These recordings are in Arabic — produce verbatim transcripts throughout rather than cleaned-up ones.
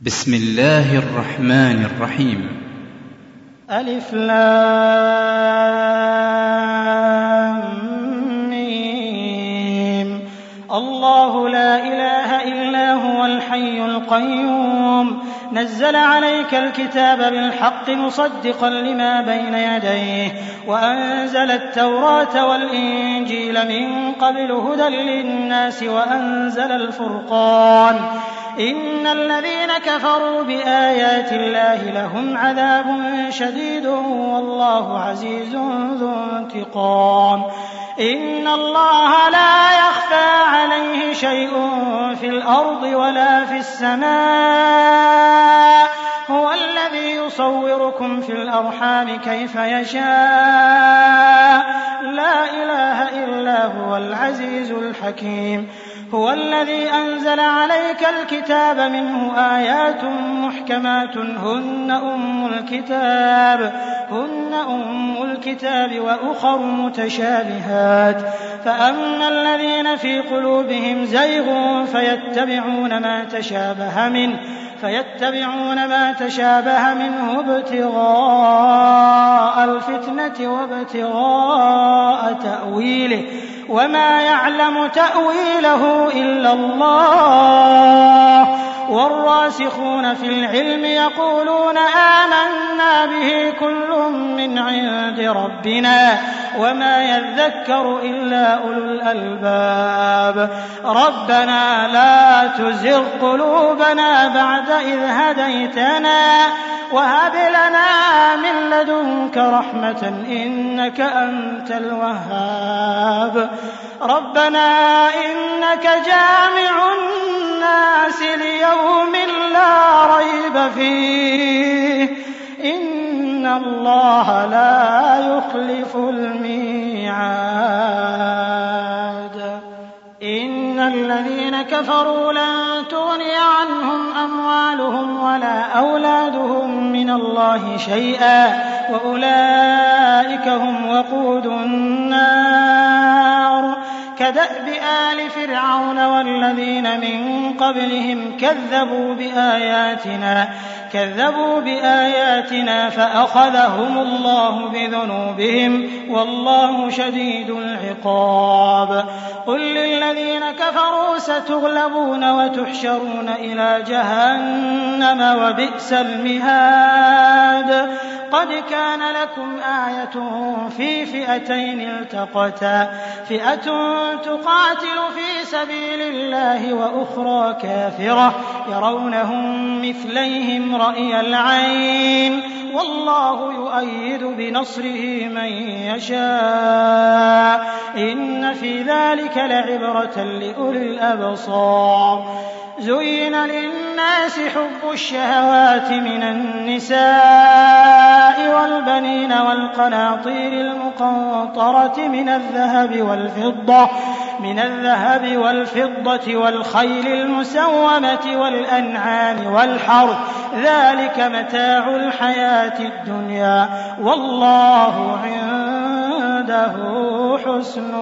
بسم الله الرحمن الرحيم. ألف لام ميم. الله لا إله إلا هو الحي القيوم نزل عليك الكتاب بالحق مصدقا لما بين يديه وأنزل التوراة والإنجيل من قبل هدى للناس وأنزل الفرقان إن الذين كفروا بآيات الله لهم عذاب شديد والله عزيز ذو انتقام. إن الله لا يخفى عليه شيء في الأرض ولا في السماء هو الذي يصوركم في الأرحام كيف يشاء لا إله إلا هو العزيز الحكيم. هو الذي أنزل عليك الكتاب منه آيات محكمات هن أم الكتاب هن أم الكتاب وأخر متشابهات فأما الذين في قلوبهم زيغ فيتبعون ما تشابه منه فيتبعون ما تشابه منه ابتغاء الفتنة وابتغاء تأويله وما يعلم تأويله إلا الله والراسخون في العلم يقولون آمنا به كل من عند ربنا وما يذكر إلا أولو الألباب. ربنا لا تزغ قلوبنا بعد إذ هديتنا وهب لنا من لدنك رحمة إنك أنت الوهاب. ربنا إنك جامع الناس ليوم لا ريب فيه إن الله لا يخلف الميعاد. إن الذين كفروا لن تغني عنهم أموالهم ولا أولادهم من الله شيئا وأولئك هم وقود النار. كدأب آل فرعون والذين من قبلهم كذبوا بآياتنا كذبوا بآياتنا فأخذهم الله بذنوبهم والله شديد العقاب. قل للذين كفروا ستغلبون وتحشرون إلى جهنم وبئس المهاد. قد كان لكم آية في فئتين التقتا فئة تقاتل في سبيل الله وأخرى كافرة يرونهم مثليهم رأي العين والله يؤيد بنصره من يشاء إن في ذلك لعبرة لأولي الأبصار. زين للناس حب الشهوات من النساء والبنين والقناطير المقنطرة من الذهب والفضة من الذهب والفضة والخيل المسومة والأنعام والحرث ذلك متاع الحياة الدنيا والله عنده حسن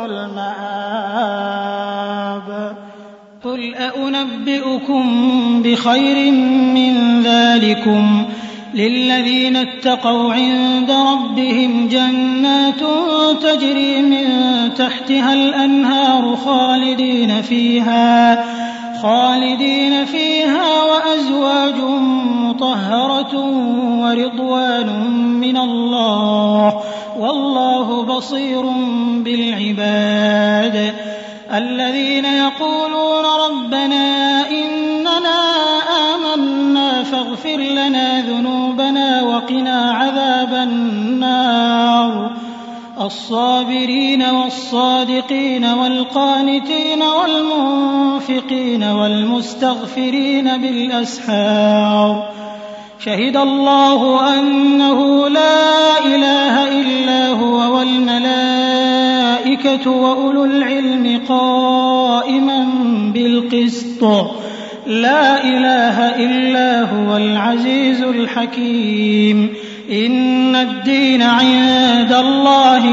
المآب. قل أنبئكم بخير من ذلكم للذين اتقوا عند ربهم جنات تجري من تحتها الأنهار خالدين فيها خالدين فيها وأزواج مطهرة ورضوان من الله والله بصير بالعباد. الذين يقولون ربنا إننا آمنا فاغفر لنا ذنوبنا وقنا عذاب النار. الصابرين والصادقين والقانتين والمنفقين والمستغفرين بالأسحار. شهد الله أنه لا إله إلا هو والملائكة وأولو العلم قائما بالقسط لا إله إلا هو العزيز الحكيم. إن الدين عند الله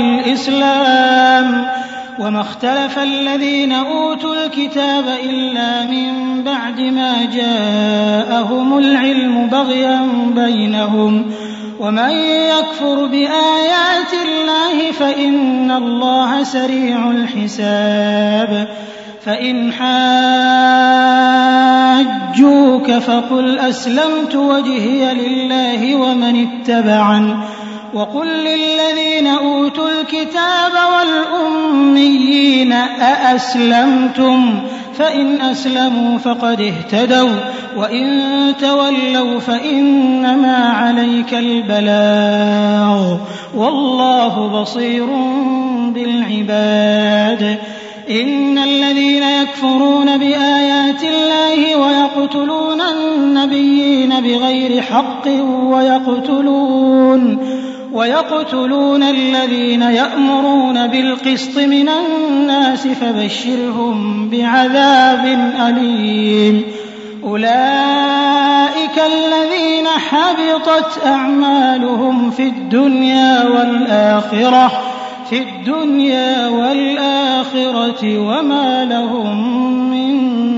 الإسلام وما اختلف الذين أوتوا الكتاب إلا من بعد ما جاءهم العلم بغيا بينهم ومن يكفر بآيات الله فإن الله سريع الحساب فإن حاجوك فقل أسلمت وجهي لله ومن اتبعني وقل للذين أوتوا الكتاب والأميين أأسلمتم فإن أسلموا فقد اهتدوا وإن تولوا فإنما عليك البلاغ والله بصير بالعباد إن الذين يكفرون بآيات الله ويقتلون النبيين بغير حق ويقتلون ويقتلون الذين يأمرون بالقسط من الناس فبشرهم بعذاب أليم أولئك الذين حبطت أعمالهم في الدنيا والآخرة في الدنيا والآخرة وما لهم من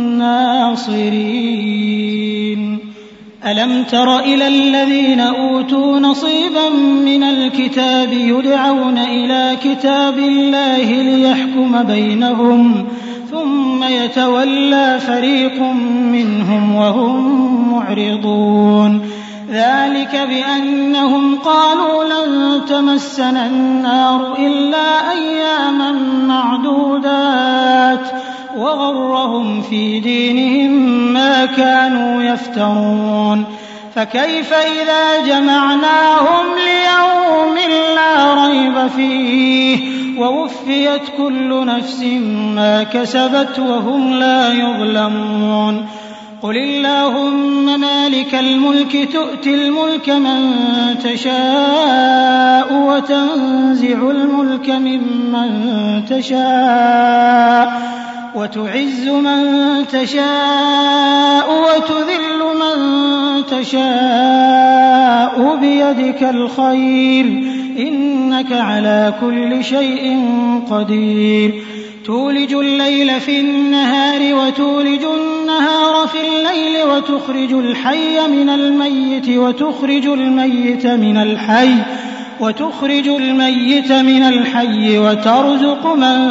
ناصرين ألم تر إلى الذين أوتوا نصيبا من الكتاب يدعون إلى كتاب الله ليحكم بينهم ثم يتولى فريق منهم وهم معرضون ذلك بأنهم قالوا لن تمسنا النار إلا أياما معدودات وغرهم في دينهم ما كانوا يفترون فكيف إذا جمعناهم ليوم لا ريب فيه ووفيت كل نفس ما كسبت وهم لا يظلمون قل اللهم مالك الملك تؤتي الملك من تشاء وتنزع الملك ممن تشاء وتعز من تشاء وتذل من تشاء بيدك الخير إنك على كل شيء قدير تولج الليل في النهار وتولج النهار في الليل وتخرج الحي من الميت وتخرج الميت من الحي وتخرج الميت من الحي وترزق من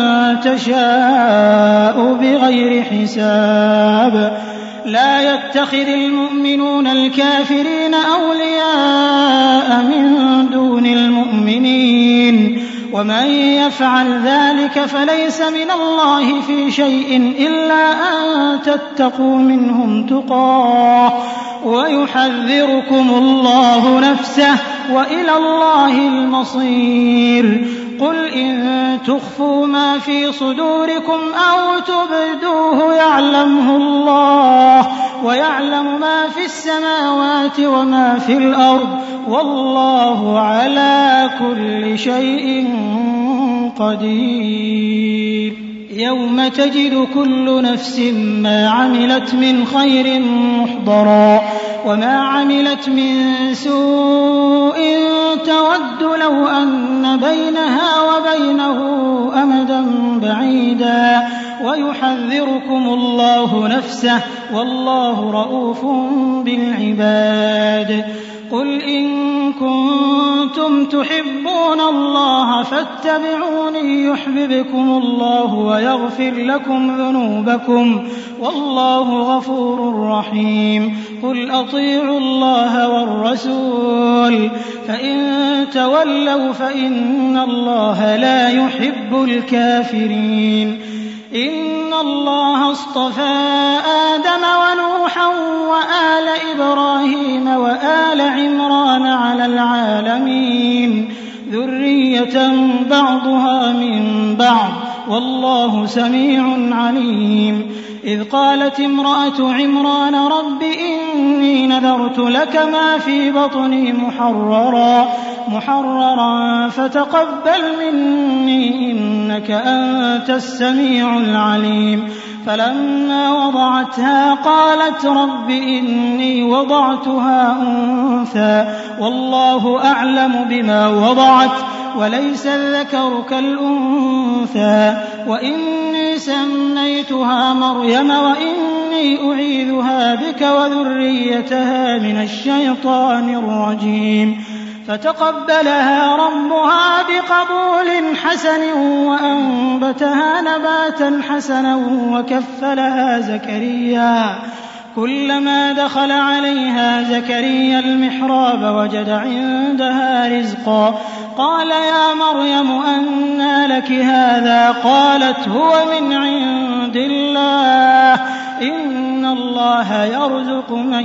تشاء بغير حساب لا يتخذ المؤمنون الكافرين أولياء من دون المؤمنين ومن يفعل ذلك فليس من الله في شيء إلا أن تتقوا منهم تقاه ويحذركم الله نفسه وإلى الله المصير قل إن تخفوا ما في صدوركم أو تبدوه يعلمه الله ويعلم ما في السماوات وما في الأرض والله على كل شيء قدير يوم تجد كل نفس ما عملت من خير محضرا وما عملت من سوء تود لو أن بينها وبينه أمدا بعيدا ويحذركم الله نفسه والله رءوف بالعباد قل إن كنتم تحبون الله فاتبعوني يحببكم الله ويغفر لكم ذنوبكم والله غفور رحيم قل أطيعوا الله والرسول فإن تولوا فإن الله لا يحب الكافرين إن الله اصطفى آدم ونوحا وآل إبراهيم وآل عمران على العالمين ذرية بعضها من بعض والله سميع عليم إذ قالت امرأة عمران رب إني نذرت لك ما في بطني محررا محررا فتقبل مني إنك أنت السميع العليم فلما وضعتها قالت رب إني وضعتها أنثى والله أعلم بما وضعت وليس الذكر كالأنثى وإني سميتها مريم وإني أعيذها بك وذريتها من الشيطان الرجيم فتقبلها ربها بقبول حسن وأنبتها نباتا حسنا وكفلها زكريا كلما دخل عليها زكريا المحراب وجد عندها رزقا قال يا مريم أنى لك هذا قالت هو من عند الله إن الله يرزق من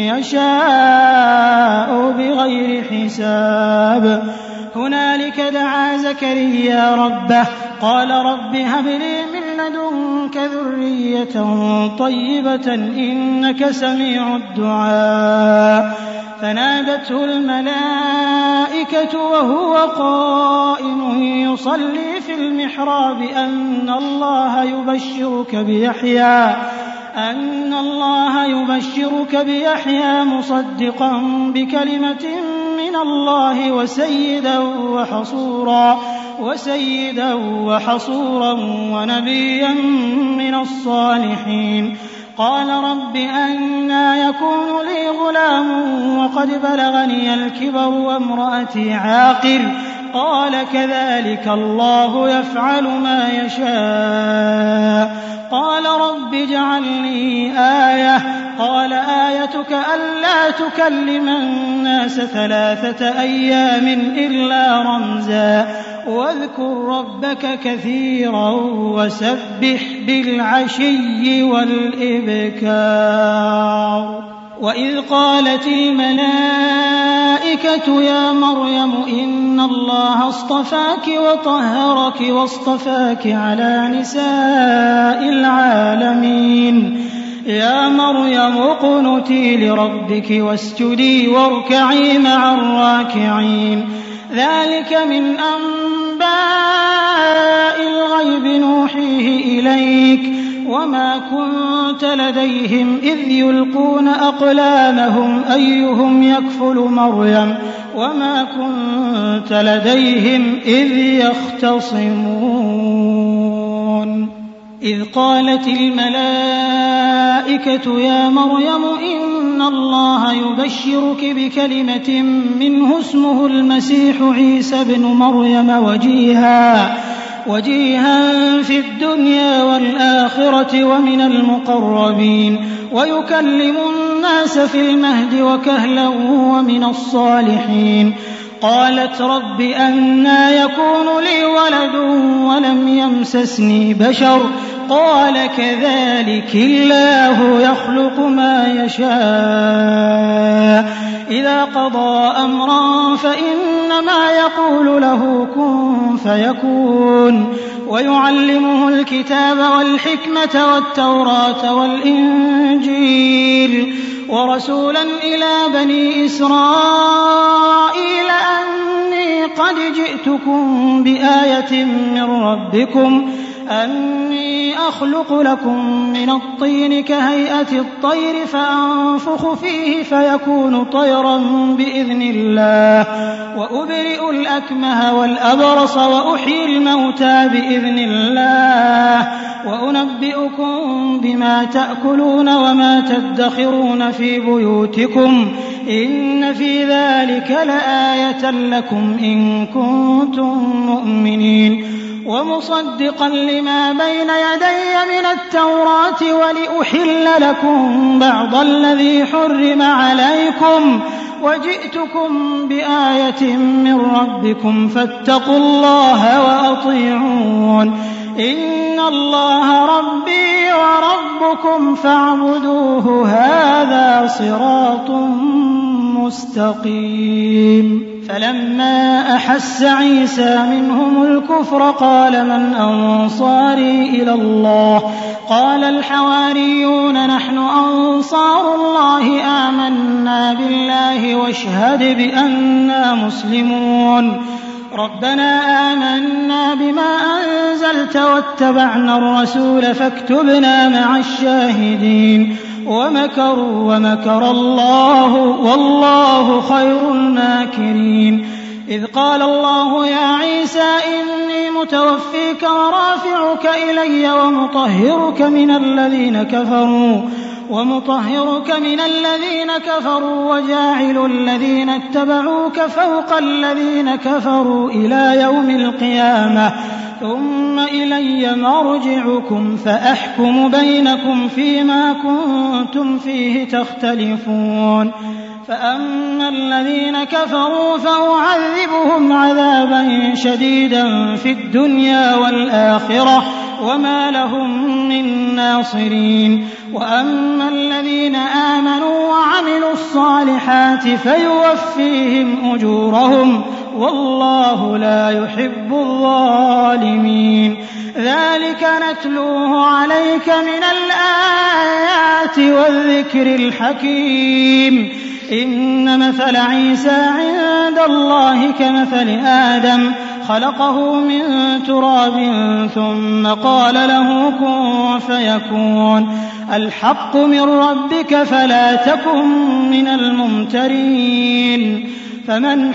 يشاء بغير حساب هنالك دعا زكريا ربه قال رب هب لي من لدنك ذرية طيبة إنك سميع الدعاء فنادته الملائكة وهو قائم يصلي في المحراب أن الله يبشرك بيحيى أن الله يبشرك بيحيى مصدقا بكلمة من الله وسيدا وحصورا وسيدا وحصورا ونبيا من الصالحين قال رب أنى يكون لي غلام وقد بلغني الكبر وامرأتي عاقر قال كذلك الله يفعل ما يشاء قال رب اجعل لي آية قال آيتك ألا تكلم الناس ثلاثة أيام إلا رمزا واذكر ربك كثيرا وسبح بالعشي والإبكار وإذ قالت الملائكة يا مريم إن الله اصطفاك وطهرك واصطفاك على نساء العالمين يا مريم اقنتي لربك واسجدي واركعي مع الراكعين ذلك من أنباء الغيب نوحيه إليك وما كنت لديهم إذ يلقون أقلامهم أيهم يكفل مريم وما كنت لديهم إذ يختصمون إذ قالت الملائكة يا مريم إن الله يبشرك بكلمة منه اسمه المسيح عيسى بن مريم وجيها وجيها في الدنيا والآخرة ومن المقربين ويكلم الناس في المهد وكهلا ومن الصالحين قالت رب أنى يكون لي ولد ولم يمسسني بشر قال كذلك الله يخلق ما يشاء إذا قضى أمرا فإنما يقول له كن فيكون ويعلمه الكتاب والحكمة والتوراة والإنجيل ورسولا إلى بني إسرائيل أني قد جئتكم بآية من ربكم أني أخلق لكم من الطين كهيئة الطير فأنفخ فيه فيكون طيرا بإذن الله وأبرئ الأكمه والأبرص وأحيي الموتى بإذن الله وأنبئكم بما تأكلون وما تدخرون في بيوتكم إن في ذلك لآية لكم إن كنتم مؤمنين ومصدقا لما بين يدي من التوراة ولأحل لكم بعض الذي حرم عليكم وجئتكم بآية من ربكم فاتقوا الله وأطيعون إن الله ربي وربكم فاعبدوه هذا صراط مستقيم فلما أحس عيسى منهم الكفر قال من أنصاري إلى الله قال الحواريون نحن أنصار الله آمنا بالله واشهد بأننا مسلمون ربنا آمنا بما أنزلت واتبعنا الرسول فاكتبنا مع الشاهدين ومكروا ومكر الله والله خير الماكرين إذ قال الله يا عيسى إني متوفيك ورافعك إلي ومطهرك من الذين كفروا ومطهرك من الذين كفروا وجاعل الذين اتبعوك فوق الذين كفروا إلى يوم القيامة ثم إلي مرجعكم فأحكم بينكم فيما كنتم فيه تختلفون فأما الذين كفروا فأعذبهم عذابا شديدا في الدنيا والآخرة وما لهم من ناصرين وأما الذين آمنوا وعملوا الصالحات فيوفيهم أجورهم والله لا يحب الظالمين ذلك نتلوه عليك من الآيات والذكر الحكيم إن مثل عيسى عند الله كمثل آدم خلقه من تراب ثم قال له كن فيكون الحق من ربك فلا تكن من الممترين فمن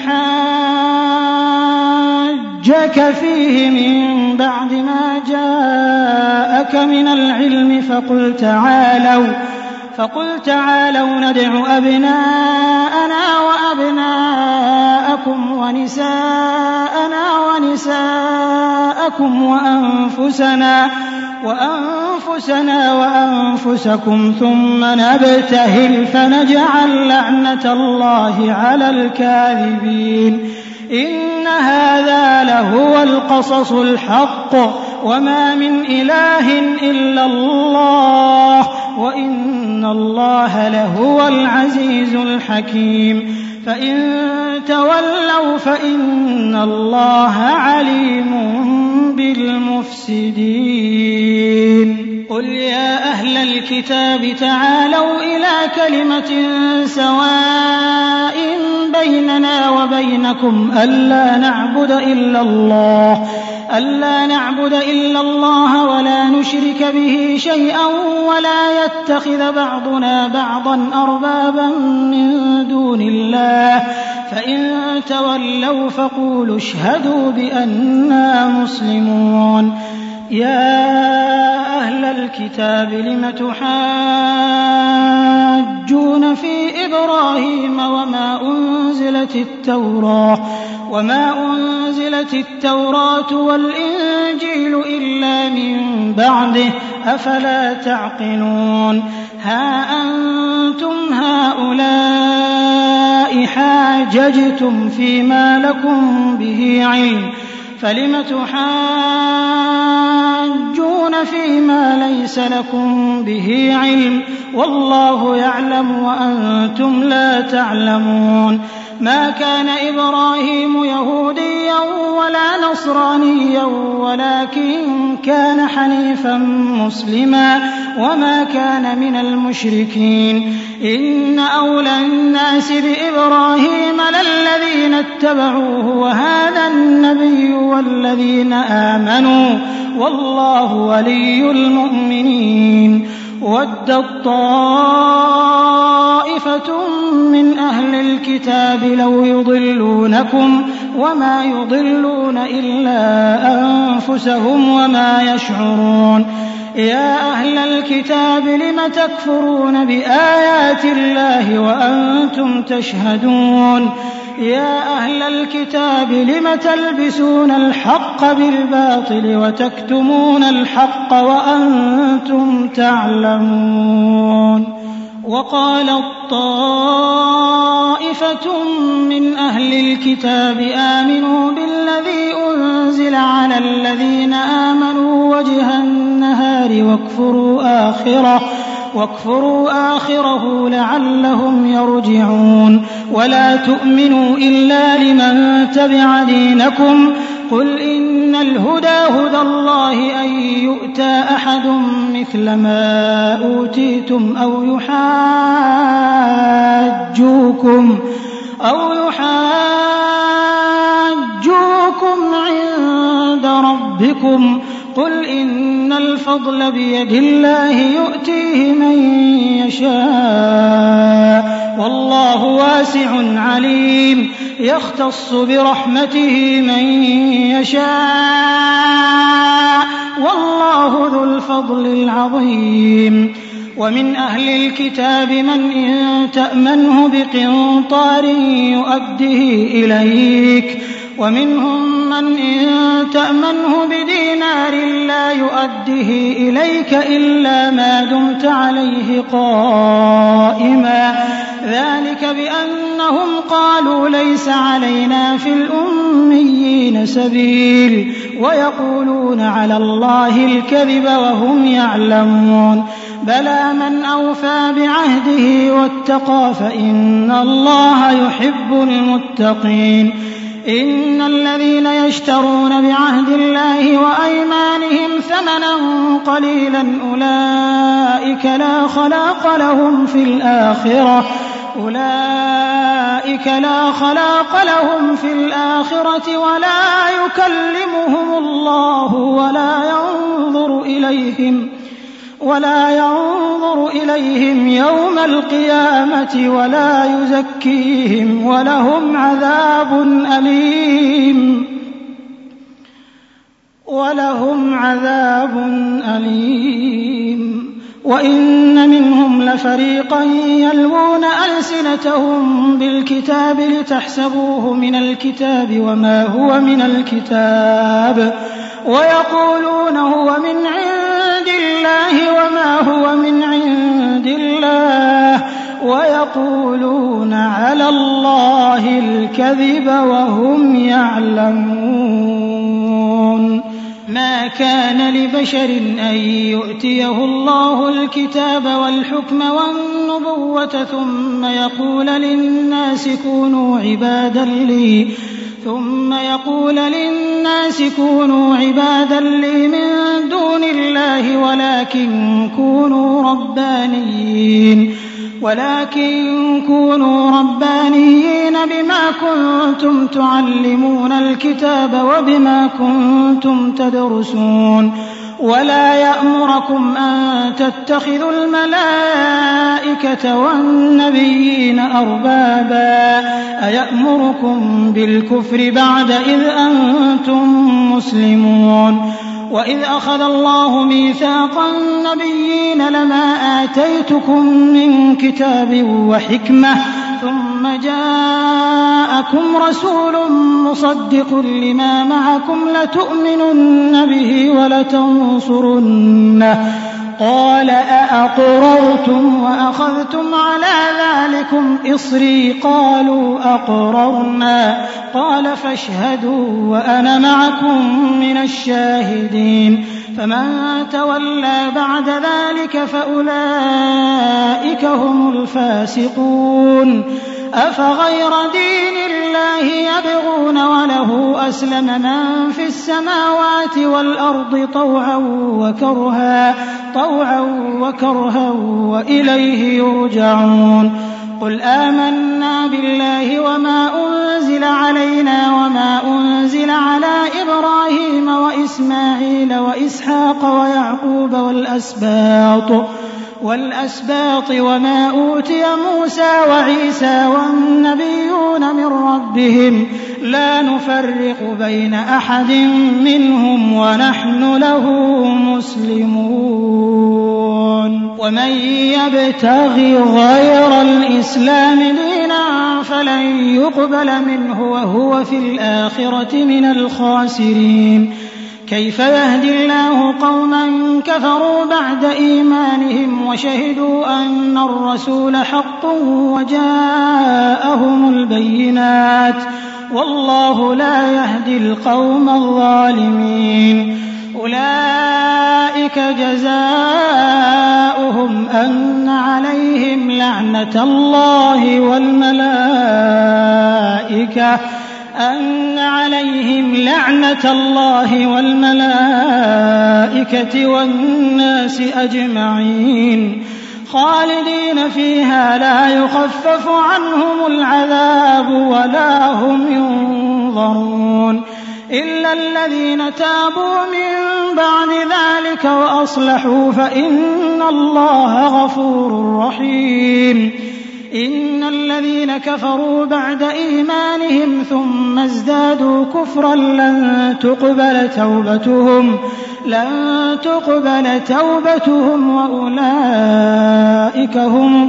حاجك فيه من بعد ما جاءك من العلم فقل تعالوا فقل تعالوا ندع أبناءنا وأبناءكم ونساءنا ونساءكم وأنفسنا وأنفسنا وأنفسكم ثم نبتهل فنجعل لعنة الله على الكاذبين إن هذا لهو القصص الحق وما من إله إلا الله وإن الله لهو العزيز الحكيم فإن تولوا فإن الله عليم بالمفسدين قل يا أهل الكتاب تعالوا إلى كلمة سواء بيننا وبينكم ألا نعبد إلا الله ألا نعبد إلا الله ولا نشرك به شيئا ولا يتخذ بعضنا بعضا أربابا من دون الله فإن تولوا فقولوا اشهدوا بأننا مسلمون يا أهل الكتاب لم تحاجون في إبراهيم وما أنزلت التوراة وما أنزلت التوراة والإنجيل إلا من بعده أفلا تعقلون ها أنتم هؤلاء حاججتم فيما لكم به علم فلم تحاجون فيما ليس لكم به علم والله يعلم وأنتم لا تعلمون ما كان إبراهيم يهوديا ولا نصرانيا ولكن كان حنيفا مسلما وما كان من المشركين إن أولى الناس بإبراهيم للذين اتبعوه وهذا النبي والذين آمنوا والله ولي المؤمنين ودت طائفة من أهل الكتاب لو يضلونكم وما يضلون إلا أنفسهم وما يشعرون يا أهل الكتاب لم تكفرون بآيات الله وأنتم تشهدون يا أهل الكتاب لم تلبسون الحق بالباطل وتكتمون الحق وأنتم تعلمون وقالت طائفة من أهل الكتاب آمنوا بالذي أنزل على الذين آمنوا وجه النهار واكفروا آخره واكفروا آخره لعلهم يرجعون ولا تؤمنوا إلا لمن تبع دينكم قل إن الهدى هدى الله أن يؤتى أحد مثل ما أوتيتم أو يحاجوكم أو يحاجوكم عند ربكم قل إن الفضل بيد الله يؤتيه من يشاء والله واسع عليم يختص برحمته من يشاء والله ذو الفضل العظيم. ومن أهل الكتاب من إن تأمنه بقنطار يؤده إليك ومنهم من إن تأمنه بدينار لا يؤده إليك إلا ما دمت عليه قائما ذلك بأنهم قالوا ليس علينا في الأميين سبيل ويقولون على الله الكذب وهم يعلمون بلى من أوفى بعهده واتقى فإن الله يحب المتقين. إن الذين يشترون بعهد الله وأيمانهم ثمنا قليلا أولئك لا خلاق لهم في الآخرة أولئك لا خلاق لهم في الآخرة ولا يكلمهم الله ولا ينظر إليهم ولا ينظر إليهم يوم القيامة ولا يزكيهم ولهم عذاب أليم ولهم عذاب أليم. وإن منهم لفريقا يلوون ألسنتهم بالكتاب لتحسبوه من الكتاب وما هو من الكتاب ويقولون هو من عند الله وما هو من عند الله ويقولون على الله الكذب وهم يعلمون. ما كان لبشر أن يؤتيه الله الكتاب والحكم والنبوة ثم يقول للناس كونوا عبادا لي ثم يقول للناس كونوا عبادا لي من دون الله ولكن كونوا ربانيين ولكن كونوا ربانيين بما كنتم تعلمون الكتاب وبما كنتم تدرسون ولا يأمركم أن تتخذوا الملائكة والنبيين أربابا أيأمركم بالكفر بعد إذ أنتم مسلمون. وإذ أخذ الله ميثاق النبيين لما آتيتكم من كتاب وحكمة ثم جاءكم رسول مصدق لما معكم لتؤمنن به ولتنصرنه قال أأقررتم وأخذتم على ذلكم إصري قالوا أقررنا قال فاشهدوا وأنا معكم من الشاهدين. فمن تولى بعد ذلك فأولئك هم الفاسقون. أفغير دين الله يبغون وله أسلم من في السماوات والأرض طوعا وكرها طوعا وكرها وإليه يرجعون. قل آمنا بالله وما أنزل علينا وما أنزل على إبراهيم وإسماعيل وإسحاق ويعقوب والأسباط والأسباط وما أوتي موسى وعيسى والنبيون من ربهم لا نفرق بين أحد منهم ونحن له مسلمون. ومن يبتغي غير الإسلام دينا فلن يقبل منه وهو في الآخرة من الخاسرين. كيف يهدي الله قوما كفروا بعد إيمانهم وشهدوا أن الرسول حق وجاءهم البينات والله لا يهدي القوم الظالمين. أولئك جزاؤهم أن عليهم لعنة الله والملائكة أن عليهم لعنة الله والملائكة والناس أجمعين خالدين فيها لا يخفف عنهم العذاب ولا هم ينظرون إلا الذين تابوا من بعد ذلك وأصلحوا فإن الله غفور رحيم. إن الذين كفروا بعد إيمانهم ثم ازدادوا كفرا لن تقبل توبتهم لن تقبل توبتهم وأولئك هم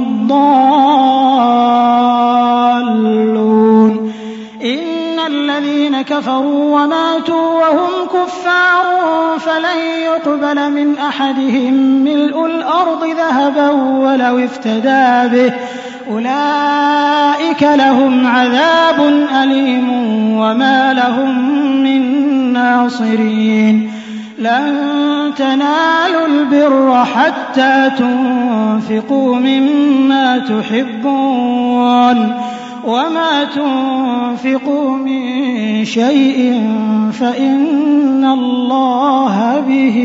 الضالون. إن الذين كفروا وماتوا وهم كفار فلن يقبل من أحدهم ملء الأرض ذهبا ولو افتدى به أولئك لهم عذاب أليم وما لهم من ناصرين. لن تنالوا البر حتى تنفقوا مما تحبون وما تنفقوا من شيء فإن الله به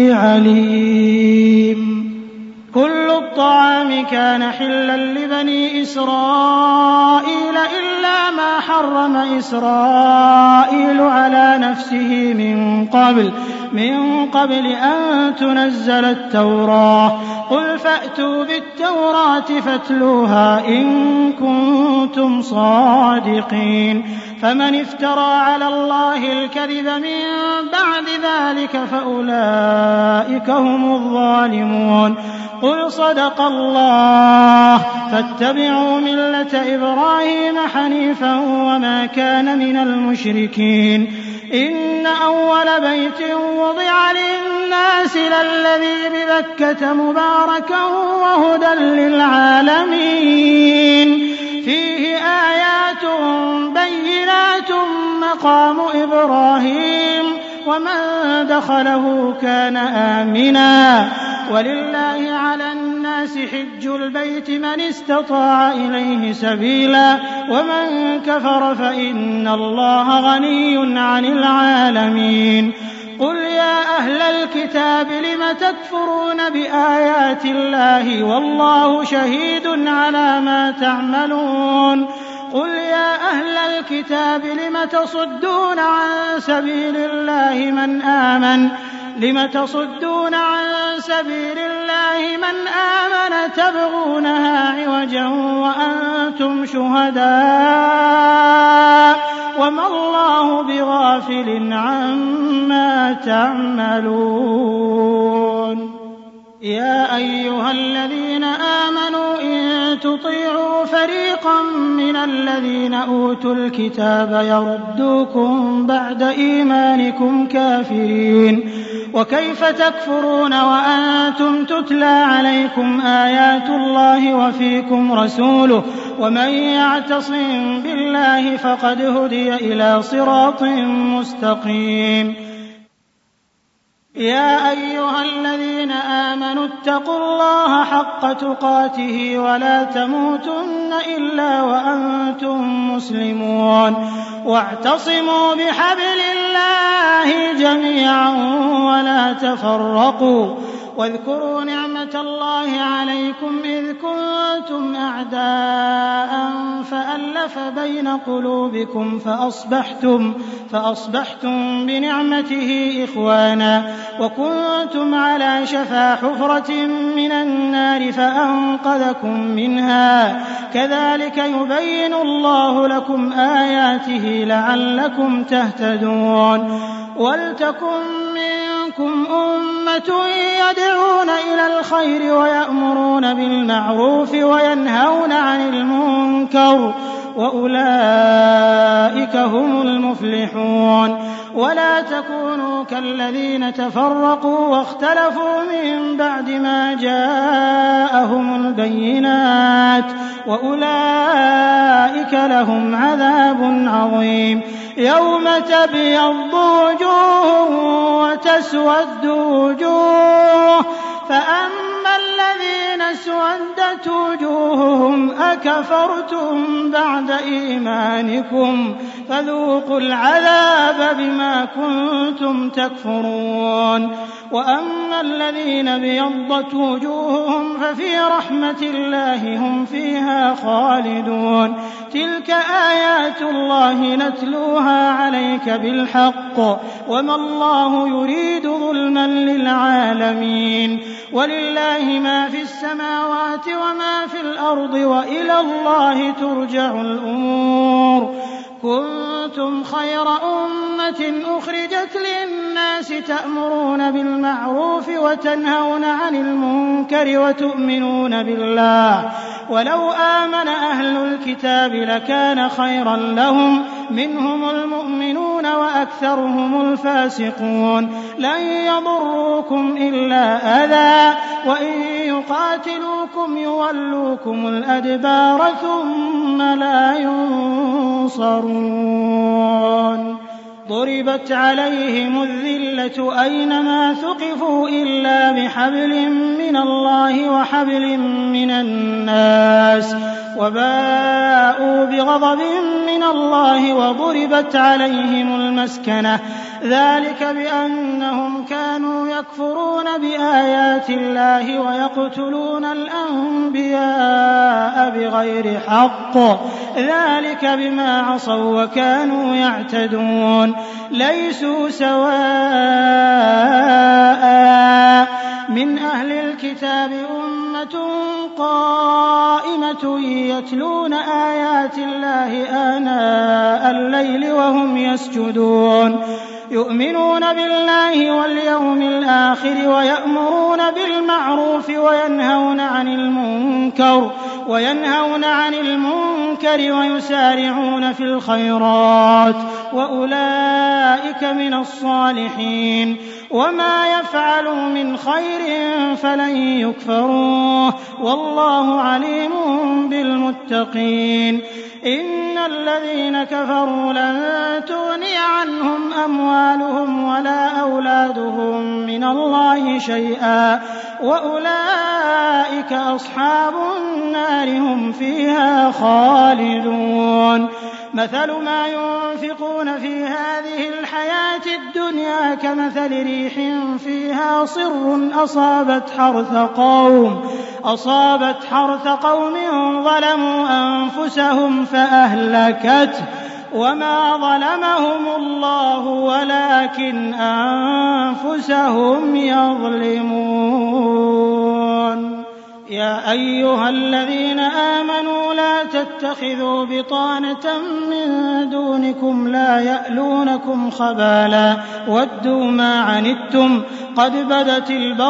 عليم. كل الطعام كان حلا لبني إسرائيل إلا ما حرم إسرائيل على نفسه من قبل من قبل أن تنزل التوراة. قل فأتوا بالتوراة فاتلوها إن كنتم صادقين. فمن افترى على الله الكذب من بعد ذلك فأولئك هم الظالمون. قل صدق الله فاتبعوا ملة إبراهيم حنيفا وما كان من المشركين. إن أول بيت وضع للناس للذي ببكة مباركا وهدى للعالمين. فيه آيات بينات مقام إبراهيم ومن دخله كان آمنا. ولله على الناس حج البيت من استطاع إليه سبيلا ومن كفر فإن الله غني عن العالمين. قل يا أهل الكتاب لم تكفرون بآيات الله والله شهيد على ما تعملون. قل يا أهل الكتاب لم تصدون عن سبيل الله من آمن لم تصدون عن سبيل الله من آمن تبغونها عوجا وأنتم شهداء وما الله بغافل عما تعملون. يا أيها الذين آمنوا إن تطيعوا فريقا من الذين أوتوا الكتاب يردوكم بعد إيمانكم كافرين. وكيف تكفرون وأنتم تتلى عليكم آيات الله وفيكم رسوله ومن يعتصم بالله فقد هدي إلى صراط مستقيم. يا أيها الذين آمنوا اتقوا الله حق تقاته ولا تموتن إلا وأنتم مسلمون. واعتصموا بحبل الله جميعا ولا تفرقوا. واذكروا نعمة الله عليكم إذ كنتم أعداء فألف بين قلوبكم فأصبحتم, فأصبحتم بنعمته إخوانا وكنتم على شفا حفرة من النار فأنقذكم منها. كذلك يبين الله لكم آياته لعلكم تهتدون. ولتكن منكم أمة يدعون إلى الخير ويأمرون بالمعروف وينهون عن المنكر وأولئك هم المفلحون. ولا تكونوا كالذين تفرقوا واختلفوا من بعد ما جاءهم البينات وأولئك لهم عذاب عظيم. يوم تبيض وجوه وتسود وجوه فأما الذين اسودت وجوههم أكفرتم بعد إيمانكم فذوقوا العذاب بما كنتم تكفرون. وأما الذين بيضت وجوههم ففي رحمة الله هم فيها خالدون. تلك آيات الله نتلوها عليك بالحق وما الله يريد ظلما للعالمين. ولله ما في السماوات وما في الأرض وإلى الله ترجع الأمور. كنتم خير أمة أخرجت للناس تأمرون بالمعروف وتنهون عن المنكر وتؤمنون بالله ولو آمن أهل الكتاب لكان خيرا لهم منهم المؤمنون وأكثرهم الفاسقون. لن يضروكم إلا أذى وإن يقاتلوكم يولوكم الأدبار ثم لا ينصرون. ضربت عليهم الذلة أينما ثقفوا إلا بحبل من الله وحبل من الناس وباءوا بغضب من الله وضربت عليهم المسكنة ذلك بأنهم كانوا يكفرون بآيات الله ويقتلون الأنبياء بغير حق ذلك بما عصوا وكانوا يعتدون. ليسوا سواء من أهل الكتاب أمة قائمة يتلون آيات الله آناء الليل وهم يسجدون يؤمنون بالله واليوم الآخر ويأمرون بالمعروف وينهون عن المنكر وينهون عن المنكر ويسارعون في الخيرات وأولئك من الصالحين. وما يفعلوا من خير فلن يكفروه والله عليم بالمتقين. إن الذين كفروا لن تغني عنهم أموالهم ولا أولادهم من الله شيئا وأولئك أصحاب النار هم فيها خالدون. مثل ما ينفقون في هذه الحياة الدنيا كمثل ريح فيها صر أصابت حرث قوم أصابت حرث قوم ظلموا أنفسهم فأهلكته وما ظلمهم الله ولكن أنفسهم يظلمون. يا أيها الذين آمنوا لا تتخذوا بطانة من دونكم لا يألونكم خبالا ودوا ما عنتم قد بدت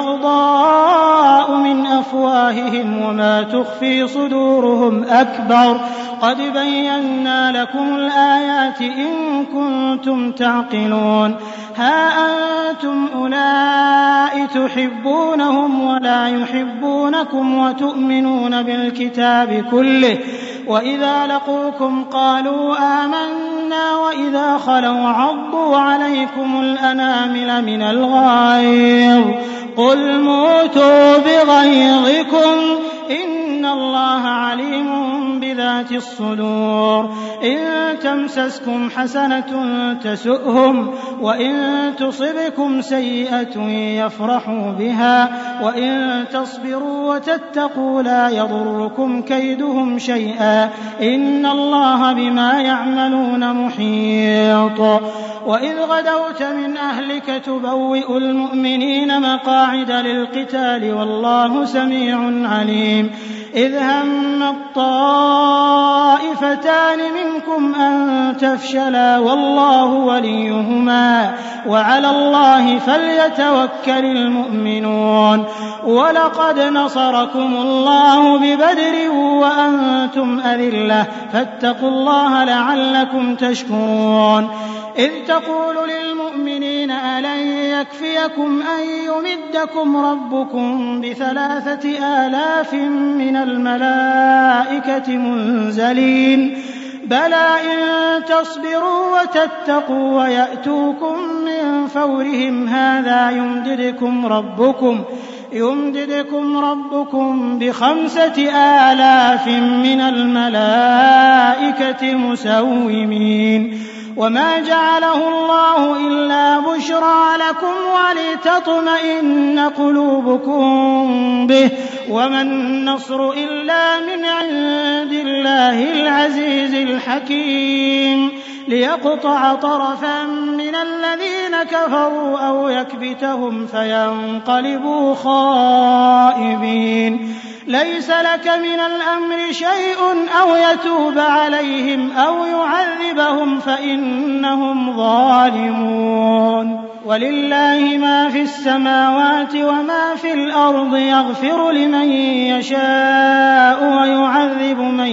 البغضاء من أفواههم وما تخفي صدورهم أكبر قد بينا لكم الآيات إن كنتم تعقلون. ها أنتم أولئك تحبونهم ولا يحبونكم وتؤمنون بالكتاب كله وإذا لقوكم قالوا آمنا وإذا خلوا عضوا عليكم الأنامل من الغيظ قل موتوا بغيظكم إن الله عليم بذات الصدور. إن تمسسكم حسنة تسؤهم وإن تصبكم سيئة يفرحوا بها وإن تصبروا وتتقوا لا يضركم كيدهم شيئا إن الله بما يعملون محيط. وإذ غدوت من أهلك تبوئ المؤمنين مقاعد للقتال والله سميع عليم. إذ هم الطائفتان منكم أن تفشلا والله وليهما وعلى الله فليتوكل المؤمنون. ولقد نصركم الله ببدر وأنتم أذلة فاتقوا الله لعلكم تشكرون. إذ تقول للمؤمنين ألن يكفيكم أن يمدكم ربكم بثلاثة آلاف من الملائكة منزلين بلى إن تصبروا وتتقوا ويأتوكم من فورهم هذا يمددكم ربكم يمددكم ربكم بخمسة آلاف من الملائكة مسومين. وما جعله الله إلا بشرى لكم ولتطمئن قلوبكم به وما النصر إلا من عند الله العزيز الحكيم ليقطع طرفا من الذين كفروا أو يكبتهم فينقلبوا خائبين. ليس لك من الأمر شيء أو يتوب عليهم أو يعذبهم فإنهم ظالمون ولله ما في السماوات وما في الأرض يغفر لمن يشاء ويعذب من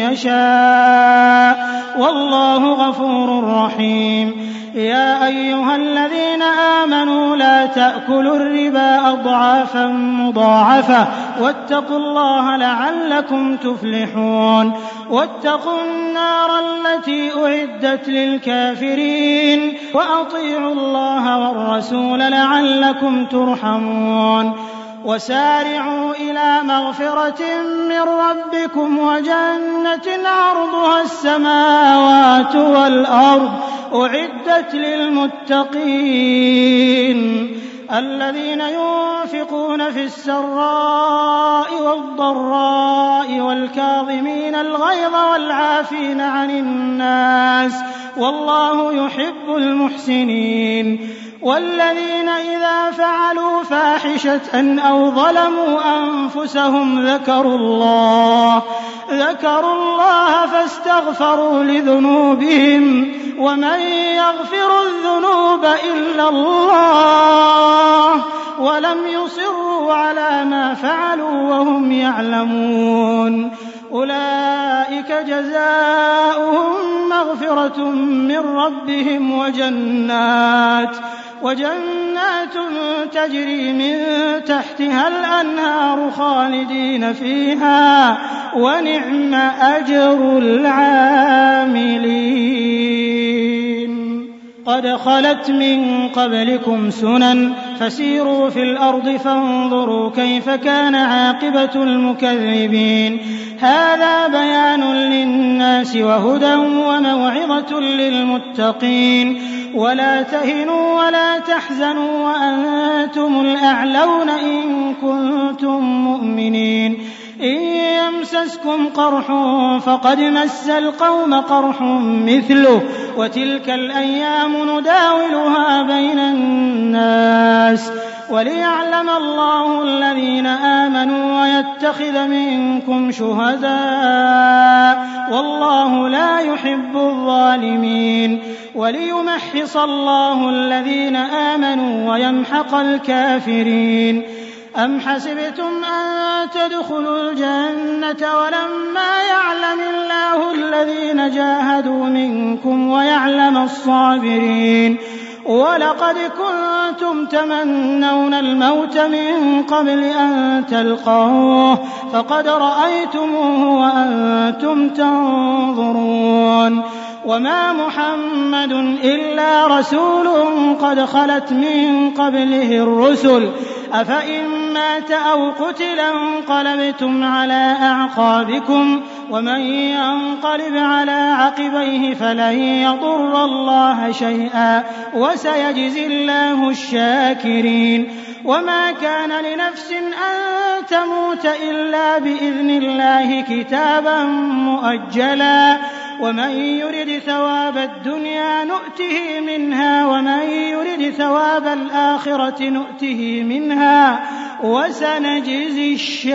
يشاء والله غفور رحيم يا أيها الذين آمنوا لا تأكلوا الربا أضعافا مضاعفة واتقوا الله لعلكم تفلحون واتقوا النار التي أعدت للكافرين وأطيعوا الله والرسول لعلكم ترحمون وسارعوا إلى مغفرة من ربكم وجنة عرضها السماوات والأرض أعدت للمتقين الذين ينفقون في السراء والضراء والكاظمين الغيظ والعافين عن الناس والله يحب المحسنين والذين إذا فعلوا فاحشة أو ظلموا أنفسهم ذكروا الله ذكروا الله فاستغفروا لذنوبهم ومن يغفر الذنوب إلا الله ولم يصروا على ما فعلوا وهم يعلمون أولئك جزاؤهم مغفرة من ربهم وجنات وجنات تجري من تحتها الأنهار خالدين فيها ونعم أجر العاملين قد خلت من قبلكم سنن فسيروا في الأرض فانظروا كيف كان عاقبة المكذبين هذا بيان للناس وهدى وموعظة للمتقين ولا تهنوا ولا تحزنوا وأنتم الأعلون إن كنتم مؤمنين إن يمسسكم قرح فقد مس القوم قرح مثله وتلك الأيام نداولها بين الناس وليعلم الله الذين آمنوا ويتخذ منكم شهداء والله لا يحب الظالمين وليمحص الله الذين آمنوا ويمحق الكافرين أم حسبتم أن تدخلوا الجنة ولما يعلم الله الذين جاهدوا منكم ويعلم الصابرين ولقد كنتم تمنون الموت من قبل أن تلقوه فقد رأيتموه وأنتم تنظرون وما محمد إلا رسول قد خلت من قبله الرسل أفإن مات أو قتل انقلبتم على أعقابكم ومن ينقلب على عقبيه فلن يضر الله شيئا وسيجزي الله الشاكرين وما كان لنفس أن تموت إلا بإذن الله كتابا مؤجلا ومن يرد ثواب الدنيا نؤته منها ومن يرد ثواب الآخرة نؤته منها وسنجزي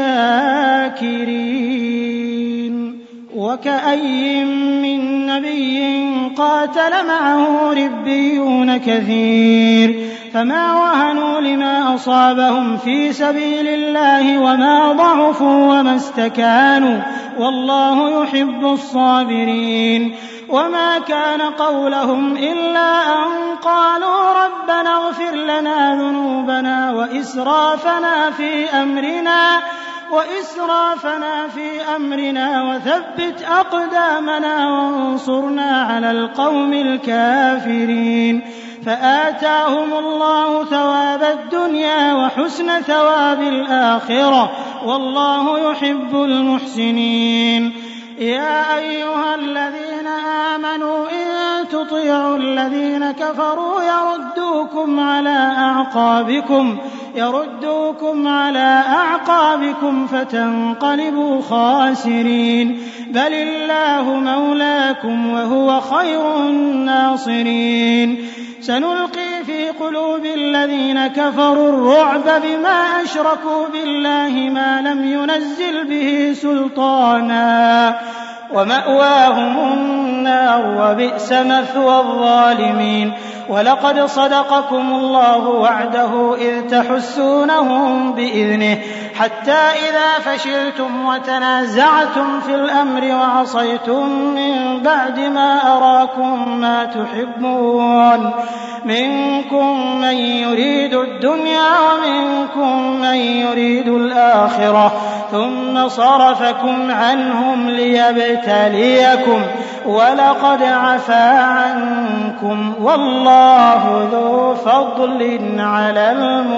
الشاكرين وكأي من نبي قاتل معه ربيون كثير فما وهنوا لما أصابهم في سبيل الله وما ضعفوا وما استكانوا والله يحب الصابرين وما كان قولهم إلا أن قالوا ربنا اغفر لنا ذنوبنا وإسرافنا في أمرنا وإسرافنا في أمرنا وثبت أقدامنا وانصرنا على القوم الكافرين فآتاهم الله ثواب الدنيا وحسن ثواب الآخرة والله يحب المحسنين يا أيها الذين آمنوا إن تطيعوا الذين كفروا يردوكم على أعقابكم يردوكم على أعقابكم فتنقلبوا خاسرين بل الله مولاكم وهو خير الناصرين سنلقي في قلوب الذين كفروا الرعب بما أشركوا بالله ما لم ينزل به سلطانا ومأواهم النار وبئس مثوى الظالمين. ولقد صدقكم الله وعده إذ تحسونهم بإذنه حتى إذا فشلتم وتنازعتم في الأمر وعصيتم من بعد ما أراكم ما تحبون منكم من يريد الدنيا ومنكم من يريد الآخرة ثم صرفكم عنهم ليبتليكم ولقد عفا عنكم والله ذو فضل على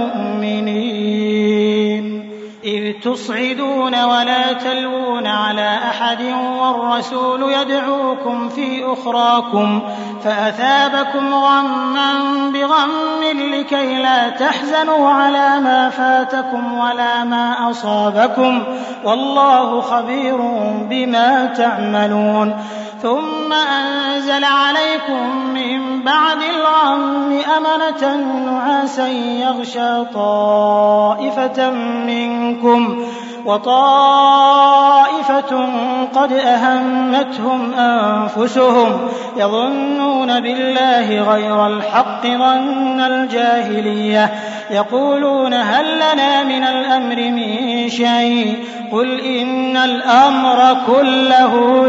المؤمنين. إذ تصعدون ولا تلوون على أحد والرسول يدعوكم في أخراكم فأثابكم غما بغم لكي لا تحزنوا على ما فاتكم ولا ما أصابكم والله خبير بما تعملون. ثم أنزل عليكم من بعد الغم أمنة نعاسا يغشى طائفة منكم وطائفة قد أهمتهم أنفسهم يظنون بالله غير الحق ظن الجاهلية يقولون هل لنا من الأمر من شيء قل إن الأمر كله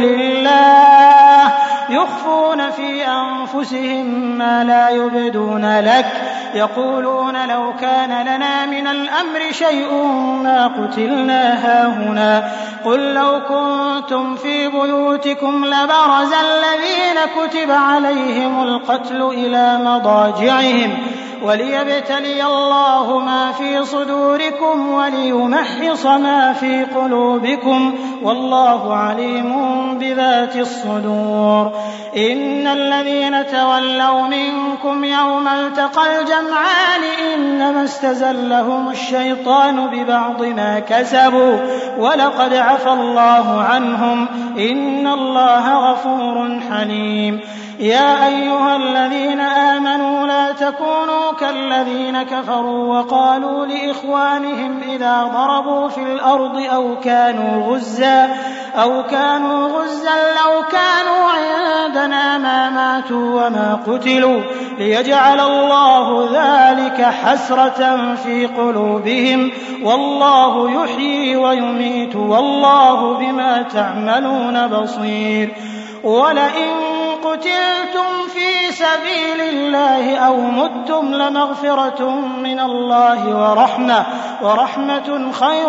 لله يخفون في أنفسهم ما لا يبدون لك يقولون لو كان لنا من الأمر شيء ما قتلنا هاهنا قل لو كنتم في بيوتكم لبرز الذين كتب عليهم القتل إلى مضاجعهم وليبتلي الله ما في صدوركم وليمحص ما في قلوبكم والله عليم بذات الصدور. إن الذين تولوا منكم يوم التقى الجمعان إنما استزلهم الشيطان ببعض ما كسبوا ولقد عفى الله عنهم إن الله غفور حليم. يا أيها الذين آمنوا لا تكونوا كالذين كفروا وقالوا لإخوانهم إذا ضربوا في الأرض أو كانوا غزا أو كانوا غزا لو كانوا عندنا ما ماتوا وما قتلوا ليجعل الله ذلك حسرة في قلوبهم والله يحيي ويميت والله بما تعملون بصير. ولئن قتلتم في سبيل الله أو متم لمغفرة من الله ورحمة ورحمة خير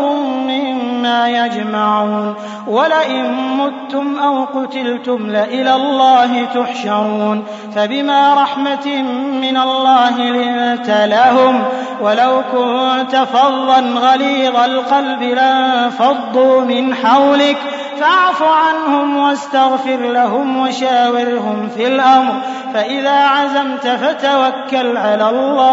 مما يجمعون. ولئن متم أو قتلتم لإلى الله تحشرون. فبما رحمة من الله لنت لهم ولو كنت فظا غليظ القلب لانفضوا من حولك فاعف عنهم واستغفر لهم وشاورهم في الأمر فإذا عزمت فتوكل على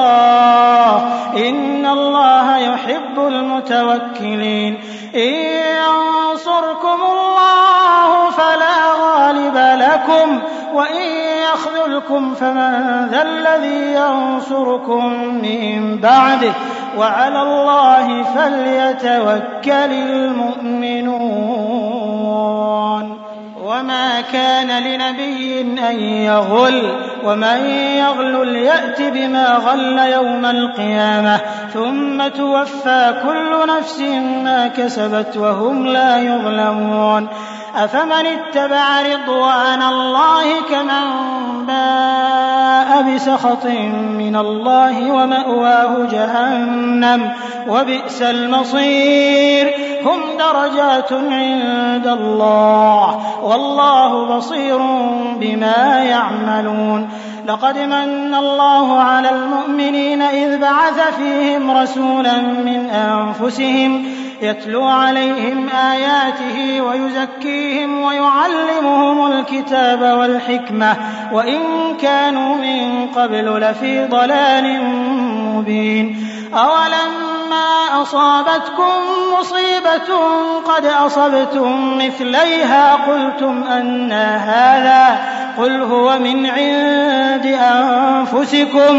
الله إن الله يحب المتوكلين. إن ينصركم الله فلا غالب لكم وإن يخذلكم فمن ذا الذي ينصركم من بعده وعلى الله فليتوكل المؤمنون. وما كان لنبي أن يغل ومن يغل يأت بما غل يوم القيامة ثم توفى كل نفس ما كسبت وهم لا يظلمون. أفمن اتبع رضوان الله كمن باء بسخط من الله ومأواه جهنم وبئس المصير. هم درجات عند الله والله بصير بما يعملون. لقد من الله على المؤمنين إذ بعث فيهم رسولا من أنفسهم يتلو عليهم آياته ويزكيهم ويعلمهم الكتاب والحكمة وإن كانوا من قبل لفي ضلال مبين. أولما أصابتكم مصيبة قد أصبتم مثليها قلتم أنى هذا قل هو من عند أنفسكم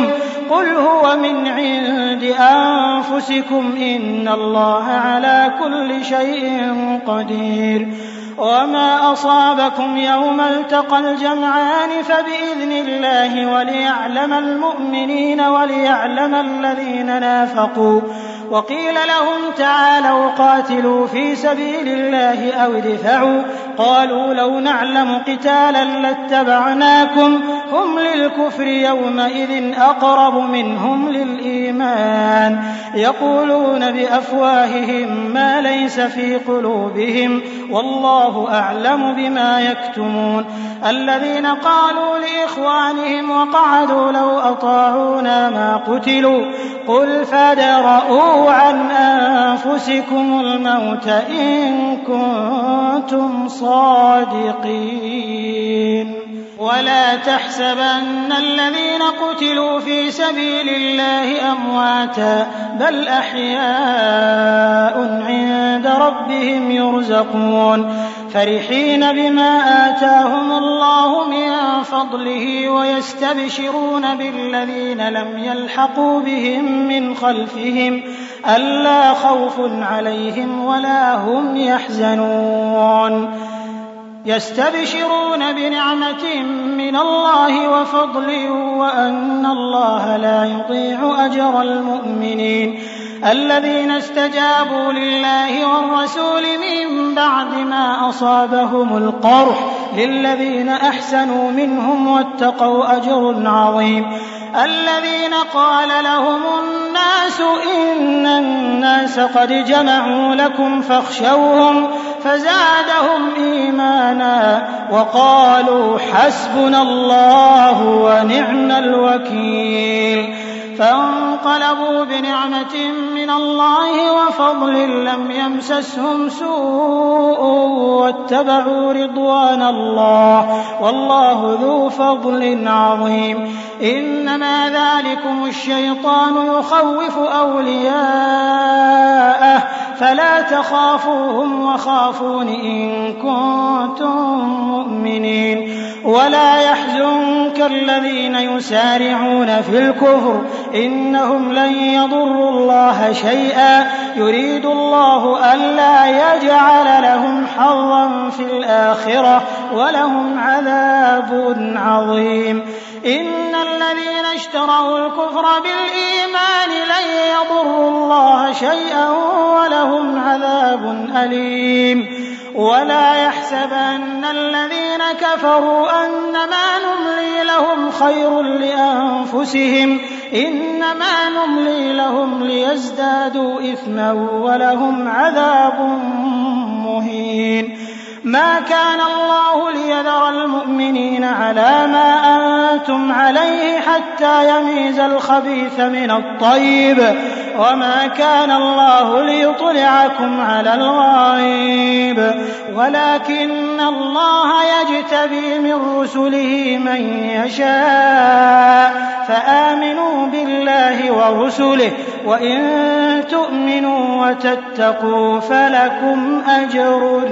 قل هو من عند أنفسكم إن الله على كل شيء قدير وما أصابكم يوم التقى الجمعان فبإذن الله وليعلم المؤمنين وليعلم الذين نافقوا وقيل لهم تعالوا قاتلوا في سبيل الله أو ادفعوا قالوا لو نعلم قتالا لاتبعناكم هم للكفر يومئذ أقرب منهم للإيمان يقولون بأفواههم ما ليس في قلوبهم والله أعلم بما يكتمون الذين قالوا لإخوانهم وقعدوا لو أطاعونا ما قتلوا قل فادرءوا عن أنفسكم الموت إن كنتم صادقين ولا تحسبن الذين قتلوا في سبيل الله أمواتا بل أحياء عند ربهم يرزقون فرحين بما آتاهم الله من فضله ويستبشرون بالذين لم يلحقوا بهم من خلفهم ألا خوف عليهم ولا هم يحزنون يستبشرون بنعمة من الله وفضل وأن الله لا يضيع أجر المؤمنين الذين استجابوا لله والرسول من بعد ما أصابهم القرح للذين أحسنوا منهم واتقوا أجر عظيم الذين قال لهم الناس إن الناس قد جمعوا لكم فاخشوهم فزادهم إيمانا وقالوا حسبنا الله ونعم الوكيل فانقلبوا بنعمة من الله وفضل لم يمسسهم سوء واتبعوا رضوان الله والله ذو فضل عظيم إنما ذلكم الشيطان يخوف أولياءه فلا تخافوهم وخافون إن كنتم مؤمنين ولا يحزنك الذين يسارعون في الكفر إنهم لن يضروا الله شيئا يريد الله ألا يجعل لهم حظا في الآخرة ولهم عذاب عظيم إن الذين اشتروا الكفر بالإيمان لن يضروا الله شيئا ولهم عذاب أليم ولا يحسبن الذين كفروا أنما نملي لهم خير لأنفسهم إنما نملي لهم ليزدادوا إثما ولهم عذاب مهين ما كان الله ليذر المؤمنين على ما أنتم عليه حتى يميز الخبيث من الطيب وما كان الله ليطلعكم على الغيب ولكن الله يجتبي من رسله من يشاء فآمنوا بالله ورسله وإن تؤمنوا وتتقوا فلكم أجر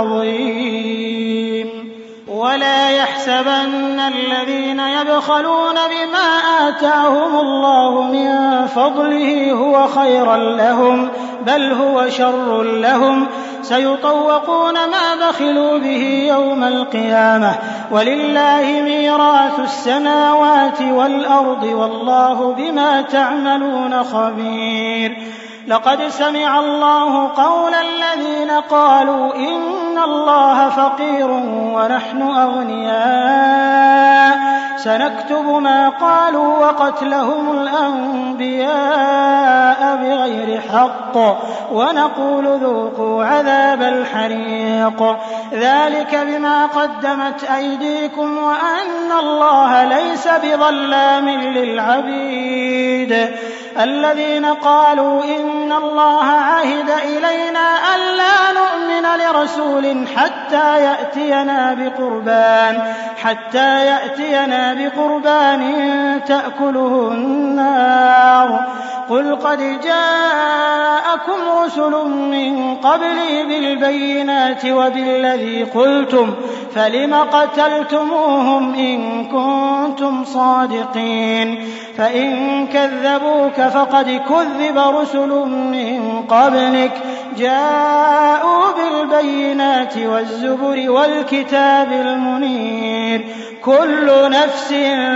عظيم ولا يحسبن الذين يبخلون بما آتاهم الله من فضله هو خيرا لهم بل هو شر لهم سيطوقون ما بخلوا به يوم القيامة ولله ميراث السماوات والأرض والله بما تعملون خبير لقد سمع الله قول الذين قالوا إن الله فقير ونحن أغنياء سنكتب ما قالوا وقتلهم الأنبياء بغير حق ونقول ذوقوا عذاب الحريق ذلك بما قدمت أيديكم وأن الله ليس بظلام للعبيد الذين قالوا إن الله عهد إلينا ألا نؤمن لرسول حتى يأتينا بقربان حتى يأتينا بقربان تأكله النار قل قد جاءكم رسل من قبلي بالبينات وبالذي قلتم فلم قتلتموهم إن كنتم صادقين فإن كذبوك فقد كذب رسل من قبلك جاءوا بالبينات والزبر والكتاب المنير كل نفس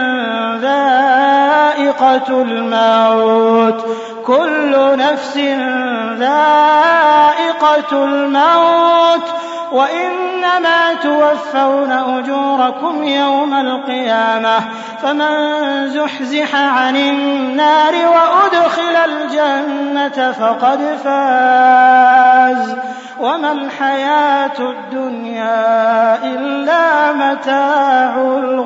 ذائقة الموت كل نفس ذائقة الموت وإنما توفون أجوركم يوم القيامة فمن زحزح عن النار وأدخل الجنة فقد فاز وما الحياة الدنيا إلا متاع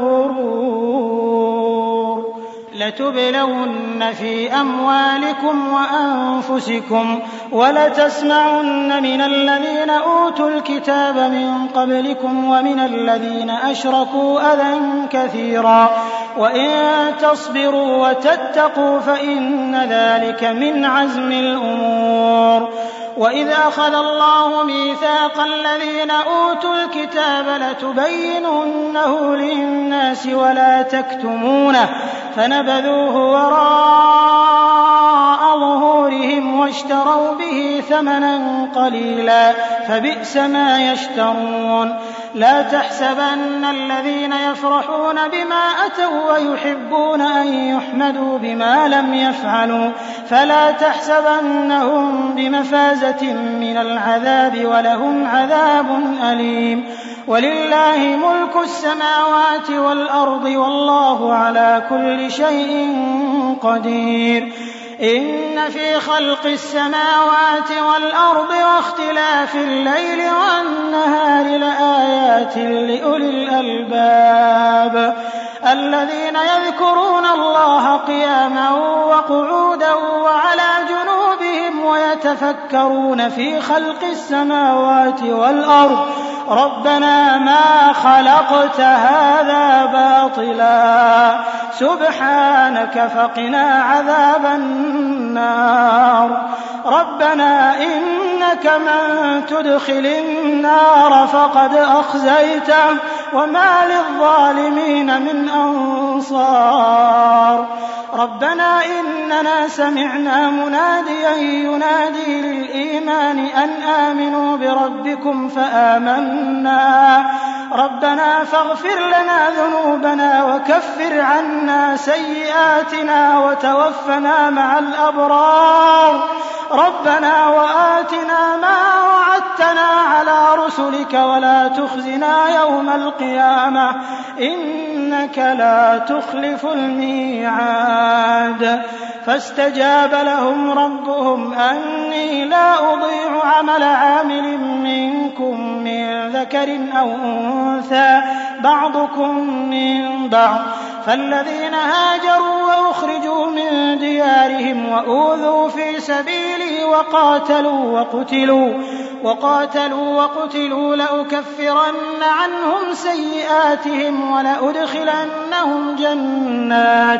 الغرور لتبلون في أموالكم وأنفسكم ولتسمعن من الذين أوتوا الكتاب من قبلكم ومن الذين أشركوا أذى كثيرا وإن تصبروا وتتقوا فإن ذلك من عزم الأمور وإذ أخذ الله ميثاق الذين أوتوا الكتاب لتبيننه للناس ولا تكتمونه فنبذوه وراء ظهورهم واشتروا به ثمنا قليلا فبئس ما يشترون لا تحسبن الذين يفرحون بما أتوا ويحبون أن يحمدوا بما لم يفعلوا فلا تحسبنهم بمفازة من العذاب ولهم عذاب أليم ولله ملك السماوات والأرض والله على كل شيء قدير إن في خلق السماوات والأرض واختلاف الليل والنهار لآيات لأولي الألباب الذين يذكرون الله قياما وقعودا وعلى جنوبهم ويتفكرون في خلق السماوات والأرض ربنا ما خلقت هذا باطلا سبحانك فقنا عذاب النار ربنا إنك من تدخل النار فقد أخزيته وما للظالمين من أنصار ربنا إننا سمعنا مناديا ينادي للإيمان أن آمنوا بربكم فآمنا ربنا فاغفر لنا ذنوبنا وكفر عنا سيئاتنا وتوفنا مع الأبرار ربنا وآتنا ما وعدتنا على رسلك ولا تخزنا يوم القيامة إنك لا تخلف الميعاد فاستجاب لهم ربهم أني لا أضيع عمل عامل منكم من ذكر أو أنثى بعضكم من بعض فالذين هاجروا وأخرجوا من ديارهم وأوذوا في سبيلي وقاتلوا وقتلوا وقاتلوا وقتلوا لأكفرن عنهم سيئاتهم ولأدخلنهم جنات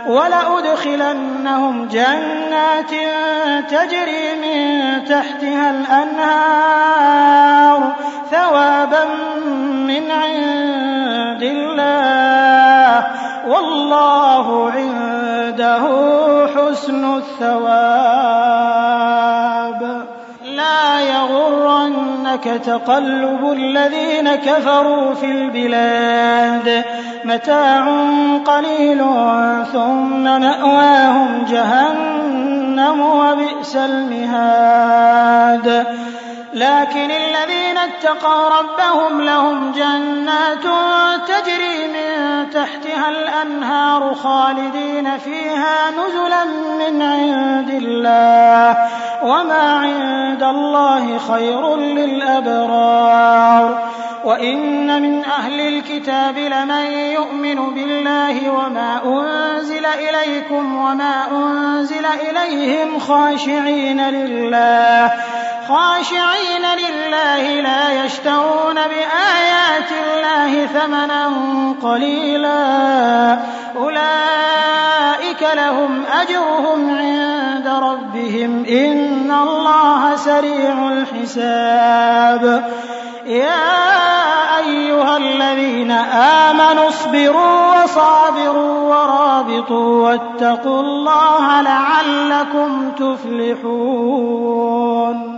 ولأدخلنهم جنات تجري من تحتها الأنهار ثوابا من عند الله والله عنده حسن الثواب لا يغرنك تقلب الذين كفروا في البلاد متاع قليل ثم مأواهم جهنم وبئس المهاد لكن الذين اتقوا ربهم لهم جنات تجري من تحتها الأنهار خالدين فيها نزلا من عند الله وما عند الله خير للأبرار وإن من أهل الكتاب لمن يؤمن بالله وما أنزل إليكم وما أنزل إليهم خاشعين لله خاشعين لله لا يشترون بآيات الله ثمنا قليلا أولئك لهم أجرهم عند ربهم إن الله سريع الحساب يا أيها الذين آمنوا اصبروا وصابروا ورابطوا واتقوا الله لعلكم تفلحون.